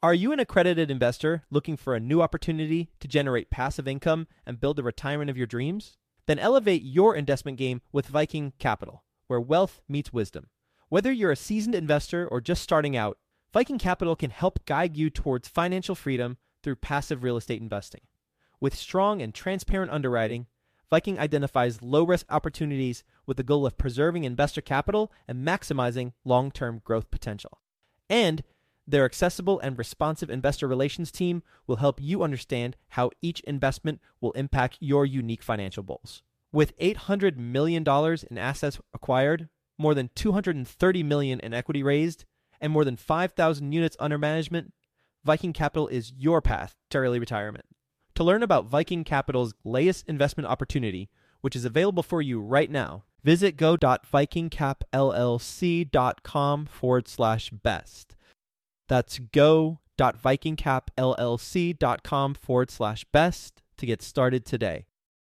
Are you an accredited investor looking for a new opportunity to generate passive income and build the retirement of your dreams? Then elevate your investment game with Viking Capital, where wealth meets wisdom. Whether you're a seasoned investor or just starting out, Viking Capital can help guide you towards financial freedom through passive real estate investing. With strong and transparent underwriting, Viking identifies low-risk opportunities with the goal of preserving investor capital and maximizing long-term growth potential. And their accessible and responsive investor relations team will help you understand how each investment will impact your unique financial goals. With $800 million in assets acquired, more than $230 million in equity raised, and more than 5,000 units under management, Viking Capital is your path to early retirement. To learn about Viking Capital's latest investment opportunity, which is available for you right now, visit go.vikingcapllc.com/best. That's go.vikingcapllc.com/best to get started today.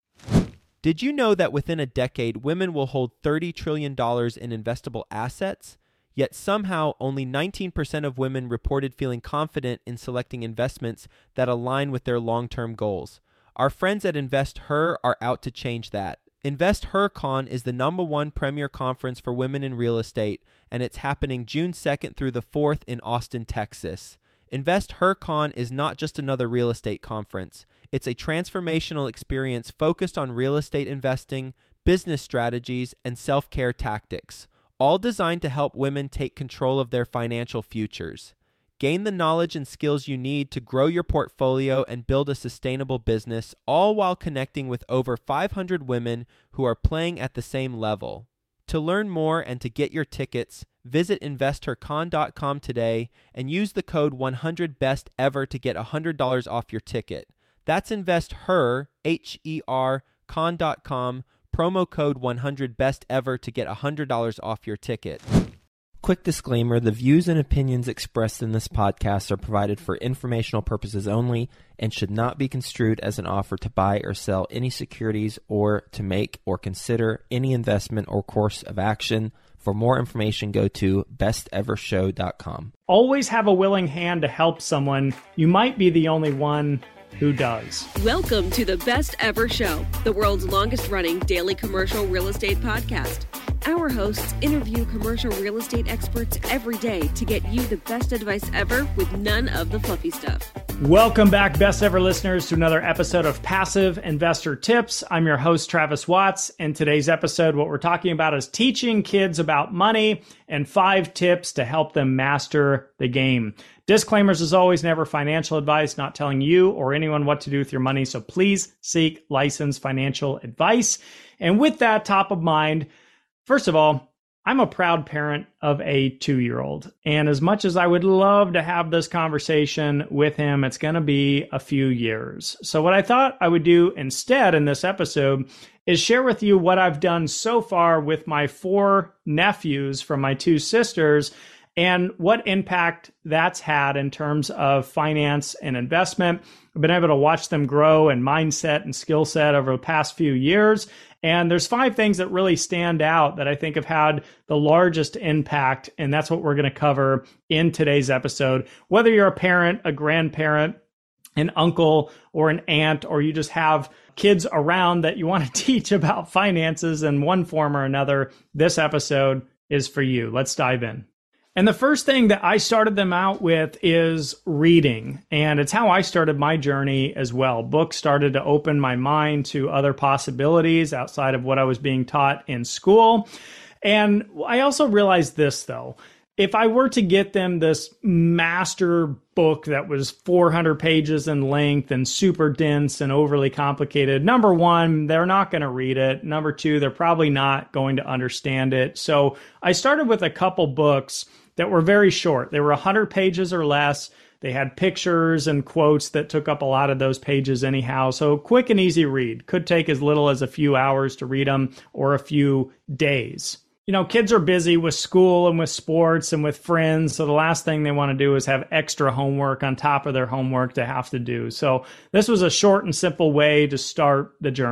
Did you know that within a decade, women will hold $30 trillion in investable assets? Yet somehow only 19% of women reported feeling confident in selecting investments that align with their long-term goals. Our friends at InvestHer are out to change that. InvestHerCon is the #1 premier conference for women in real estate, and it's happening June 2nd through the 4th in Austin, Texas. InvestHerCon is not just another real estate conference. It's a transformational experience focused on real estate investing, business strategies, and self-care tactics, all designed to help women take control of their financial futures. Gain the knowledge and skills you need to grow your portfolio and build a sustainable business, all while connecting with over 500 women who are playing at the same level. To learn more and to get your tickets, visit InvestHerCon.com today and use the code 100BESTEVER to get $100 off your ticket. That's InvestHer, H-E-R, con.com, promo code 100BESTEVER to get $100 off your ticket. Quick disclaimer, the views and opinions expressed in this podcast are provided for informational purposes only and should not be construed as an offer to buy or sell any securities or to make or consider any investment or course of action. For more information, go to bestevershow.com. Always have a willing hand to help someone. You might be the only one who does. Welcome to the Best Ever Show, the world's longest running daily commercial real estate podcast. Our hosts interview commercial real estate experts every day to get you the best advice ever with none of the fluffy stuff. Welcome back, Best Ever listeners, to another episode of Passive Investor Tips. I'm your host, Travis Watts, and today's episode, what we're talking about is teaching kids about money and 5 tips to help them master the game. Disclaimers, as always, never financial advice, not telling you or anyone what to do with your money, so please seek licensed financial advice. And with that top of mind, first of all, I'm a proud parent of a 2-year-old. And as much as I would love to have this conversation with him, it's going to be a few years. So what I thought I would do instead in this episode is share with you what I've done so far with my 4 nephews from my 2 sisters and what impact that's had in terms of finance and investment. I've been able to watch them grow in mindset and skill set over the past few years. And there's 5 things that really stand out that I think have had the largest impact. And that's what we're going to cover in today's episode. Whether you're a parent, a grandparent, an uncle, or an aunt, or you just have kids around that you want to teach about finances in one form or another, this episode is for you. Let's dive in. And the first thing that I started them out with is reading. And it's how I started my journey as well. Books started to open my mind to other possibilities outside of what I was being taught in school. And I also realized this, though. If I were to get them this master book that was 400 pages in length and super dense and overly complicated, number one, they're not going to read it. Number two, they're probably not going to understand it. So I started with a couple books that were very short. They were 100 pages or less. They had pictures and quotes that took up a lot of those pages anyhow. So quick and easy read. Could take as little as a few hours to read them or a few days. You know, kids are busy with school and with sports and with friends. So the last thing they want to do is have extra homework on top of their homework to have to do. So this was a short and simple way to start the journey.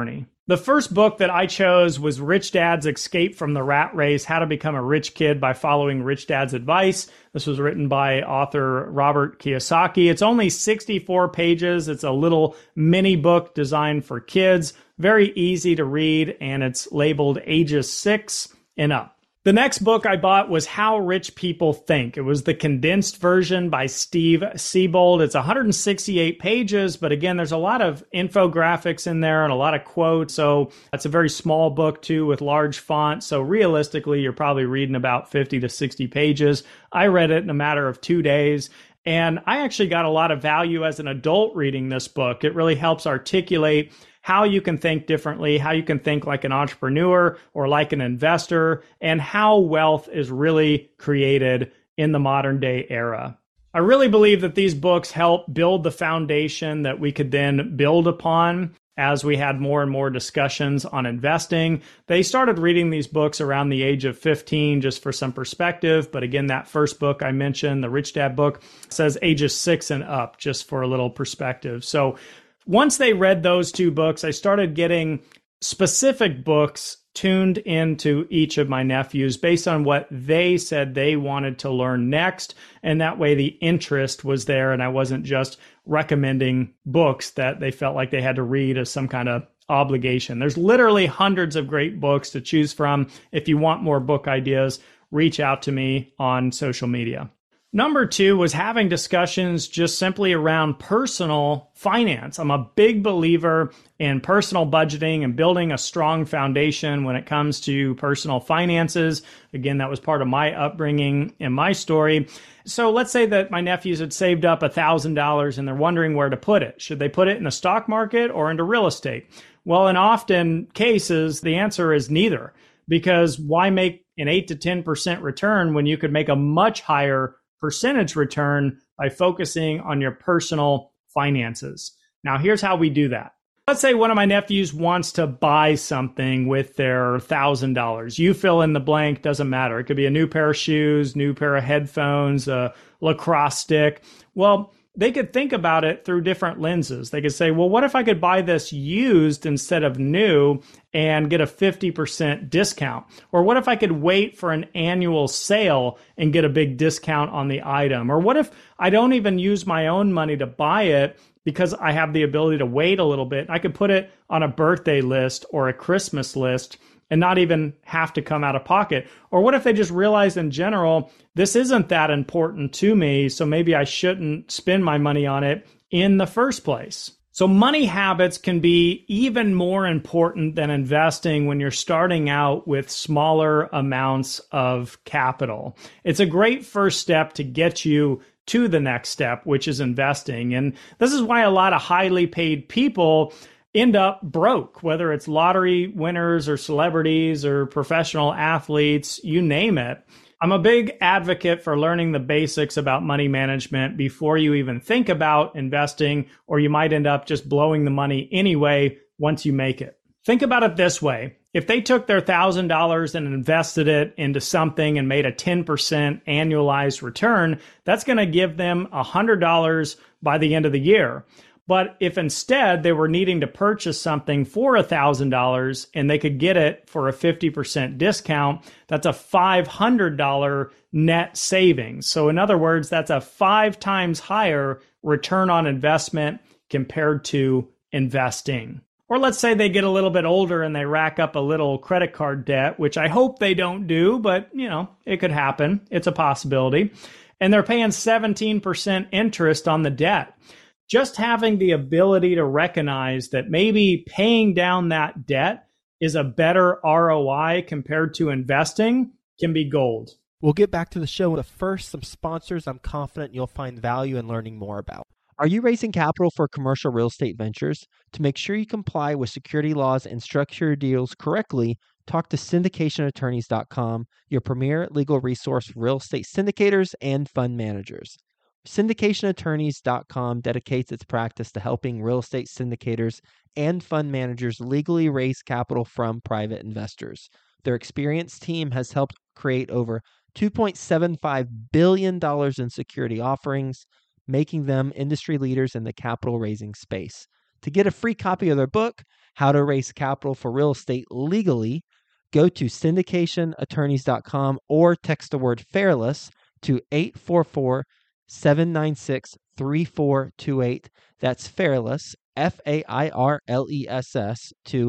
The first book that I chose was Rich Dad's Escape from the Rat Race, How to Become a Rich Kid by Following Rich Dad's Advice. This was written by author Robert Kiyosaki. It's only 64 pages. It's a little mini book designed for kids, very easy to read, and it's labeled ages 6 and up. The next book I bought was How Rich People Think. It was the condensed version by Steve Siebold. It's 168 pages, but again, there's a lot of infographics in there and a lot of quotes. So it's a very small book too with large font. So realistically, you're probably reading about 50 to 60 pages. I read it in a matter of 2 days. And I actually got a lot of value as an adult reading this book. It really helps articulate how you can think differently, how you can think like an entrepreneur or like an investor, and how wealth is really created in the modern day era. I really believe that these books help build the foundation that we could then build upon as we had more and more discussions on investing. They started reading these books around the age of 15, just for some perspective. But again, that first book I mentioned, the Rich Dad book, says ages 6 and up, just for a little perspective. So once they read those two books, I started getting specific books tuned into each of my nephews based on what they said they wanted to learn next. And that way the interest was there, and I wasn't just recommending books that they felt like they had to read as some kind of obligation. There's literally hundreds of great books to choose from. If you want more book ideas, reach out to me on social media. Number 2 was having discussions just simply around personal finance. I'm a big believer in personal budgeting and building a strong foundation when it comes to personal finances. Again, that was part of my upbringing and my story. So let's say that my nephews had saved up $1,000 and they're wondering where to put it. Should they put it in the stock market or into real estate? Well, in often cases, the answer is neither, because why make an 8 to 10% return when you could make a much higher percentage return by focusing on your personal finances? Now, here's how we do that. Let's say one of my nephews wants to buy something with their $1,000. You fill in the blank, doesn't matter. It could be a new pair of shoes, new pair of headphones, a lacrosse stick. Well, they could think about it through different lenses. They could say, well, what if I could buy this used instead of new and get a 50% discount? Or what if I could wait for an annual sale and get a big discount on the item? Or what if I don't even use my own money to buy it because I have the ability to wait a little bit? I could put it on a birthday list or a Christmas list and not even have to come out of pocket. Or what if they just realize in general, this isn't that important to me, so maybe I shouldn't spend my money on it in the first place? So money habits can be even more important than investing when you're starting out with smaller amounts of capital. It's a great first step to get you to the next step, which is investing. And this is why a lot of highly paid people end up broke, whether it's lottery winners or celebrities or professional athletes, you name it. I'm a big advocate for learning the basics about money management before you even think about investing, or you might end up just blowing the money anyway once you make it. Think about it this way. If they took their $1,000 and invested it into something and made a 10% annualized return, that's going to give them $100 by the end of the year. But if instead they were needing to purchase something for $1,000 and they could get it for a 50% discount, that's a $500 net savings. So in other words, that's a 5 times higher return on investment compared to investing. Or let's say they get a little bit older and they rack up a little credit card debt, which I hope they don't do, but it could happen. It's a possibility. And they're paying 17% interest on the debt. Just having the ability to recognize that maybe paying down that debt is a better ROI compared to investing can be gold. We'll get back to the show, but first, some sponsors I'm confident you'll find value in learning more about. Are you raising capital for commercial real estate ventures? To make sure you comply with security laws and structure your deals correctly, talk to syndicationattorneys.com, your premier legal resource for real estate syndicators and fund managers. Syndicationattorneys.com dedicates its practice to helping real estate syndicators and fund managers legally raise capital from private investors. Their experienced team has helped create over $2.75 billion in security offerings, making them industry leaders in the capital raising space. To get a free copy of their book, how to raise capital for real estate legally, go to syndicationattorneys.com or text the word FAIRLESS to 844-796-3428. That's FAIRLESS, FAIRLESS, to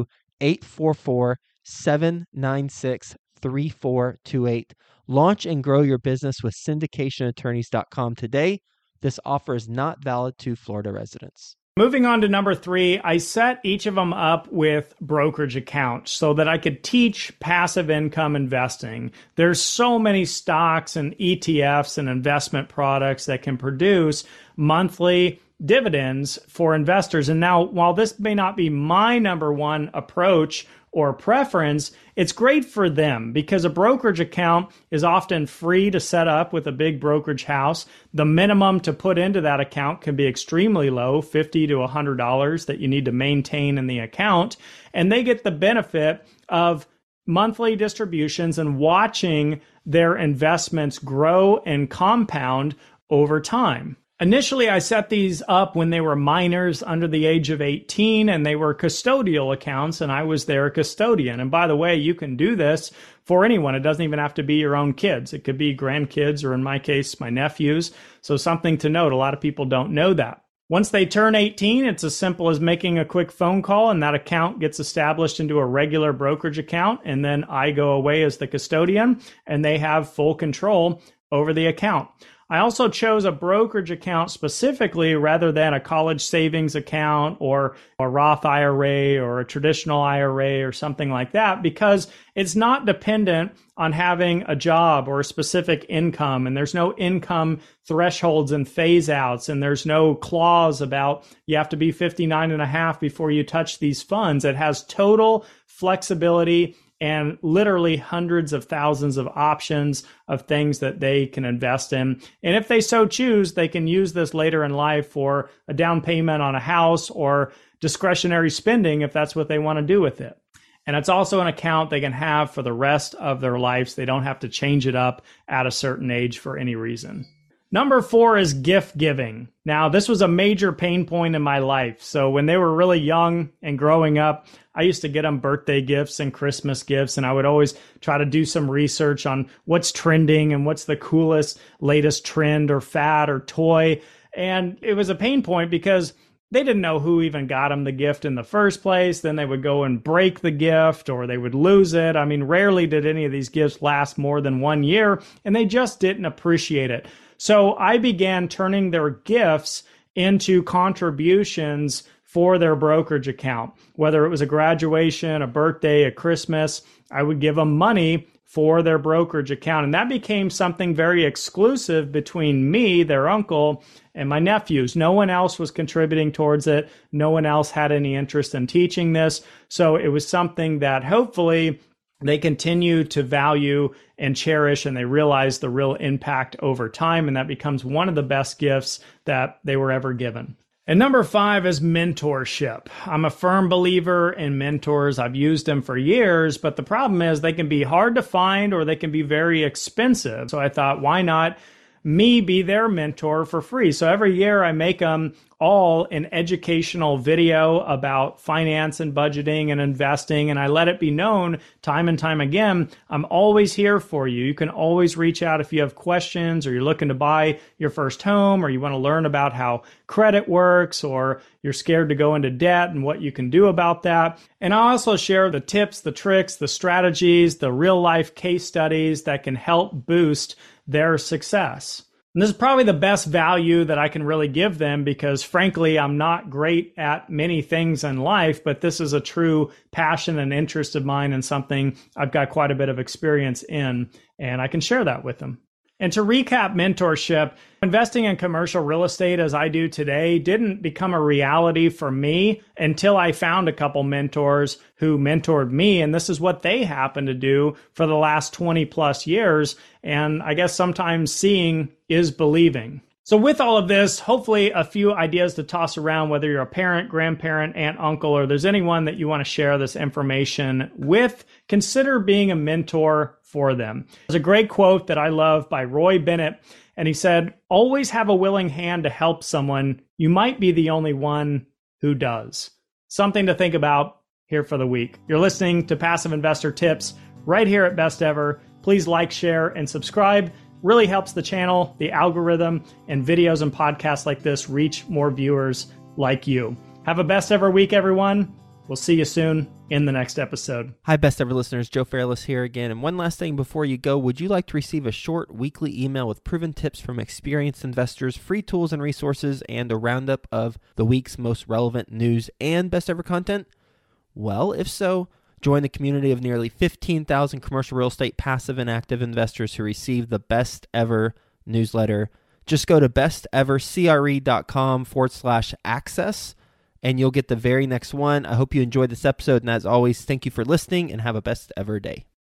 844-796-3428. Launch and grow your business with syndicationattorneys.com today. This offer is not valid to Florida residents. Moving on to number 3, I set each of them up with brokerage accounts so that I could teach passive income investing. There's so many stocks and ETFs and investment products that can produce monthly dividends for investors. And now, while this may not be my number one approach or preference, it's great for them because a brokerage account is often free to set up with a big brokerage house. The minimum to put into that account can be extremely low, $50 to $100 that you need to maintain in the account. And they get the benefit of monthly distributions and watching their investments grow and compound over time. Initially, I set these up when they were minors under the age of 18, and they were custodial accounts, and I was their custodian. And by the way, you can do this for anyone. It doesn't even have to be your own kids. It could be grandkids, or in my case, my nephews. So something to note, a lot of people don't know that. Once they turn 18, it's as simple as making a quick phone call, and that account gets established into a regular brokerage account, and then I go away as the custodian, and they have full control over the account. I also chose a brokerage account specifically rather than a college savings account or a Roth IRA or a traditional IRA or something like that because it's not dependent on having a job or a specific income, and there's no income thresholds and phase outs, and there's no clause about you have to be 59 and a half before you touch these funds. It has total flexibility and literally hundreds of thousands of options of things that they can invest in. And if they so choose, they can use this later in life for a down payment on a house or discretionary spending if that's what they want to do with it. And it's also an account they can have for the rest of their lives. They don't have to change it up at a certain age for any reason. Number 4 is gift giving. Now, this was a major pain point in my life. So when they were really young and growing up, I used to get them birthday gifts and Christmas gifts, and I would always try to do some research on what's trending and what's the coolest, latest trend or fad or toy. And it was a pain point because they didn't know who even got them the gift in the first place. Then they would go and break the gift or they would lose it. I mean, rarely did any of these gifts last more than 1 year, and they just didn't appreciate it. So I began turning their gifts into contributions for their brokerage account. Whether it was a graduation, a birthday, a Christmas, I would give them money for their brokerage account. And that became something very exclusive between me, their uncle, and my nephews. No one else was contributing towards it. No one else had any interest in teaching this. So it was something that hopefully they continue to value and cherish, and they realize the real impact over time. And that becomes one of the best gifts that they were ever given. And number 5 is mentorship. I'm a firm believer in mentors. I've used them for years, but the problem is they can be hard to find or they can be very expensive. So I thought, why not me be their mentor for free? So every year I make them all an educational video about finance and budgeting and investing, and I let it be known time and time again, I'm always here for you. You can always reach out if you have questions or you're looking to buy your first home or you want to learn about how credit works or you're scared to go into debt and what you can do about that. And I also share the tips, the tricks, the strategies, the real life case studies that can help boost their success. And this is probably the best value that I can really give them because, frankly, I'm not great at many things in life, but this is a true passion and interest of mine and something I've got quite a bit of experience in, and I can share that with them. And to recap mentorship, investing in commercial real estate as I do today didn't become a reality for me until I found a couple mentors who mentored me. And this is what they happen to do for the last 20 plus years. And I guess sometimes seeing is believing. So with all of this, hopefully a few ideas to toss around, whether you're a parent, grandparent, aunt, uncle, or there's anyone that you want to share this information with, consider being a mentor for them. There's a great quote that I love by Roy Bennett, and he said, "Always have a willing hand to help someone. You might be the only one who does." Something to think about here for the week. You're listening to Passive Investor Tips right here at Best Ever. Please like, share, and subscribe. Really helps the channel, the algorithm, and videos and podcasts like this reach more viewers like you. Have a best ever week, everyone. We'll see you soon in the next episode. Hi, Best Ever listeners. Joe Fairless here again. And one last thing before you go, would you like to receive a short weekly email with proven tips from experienced investors, free tools and resources, and a roundup of the week's most relevant news and Best Ever content? Well, if so, join the community of nearly 15,000 commercial real estate passive and active investors who receive the Best Ever newsletter. Just go to bestevercre.com/access. And you'll get the very next one. I hope you enjoyed this episode. And as always, thank you for listening and have a best ever day.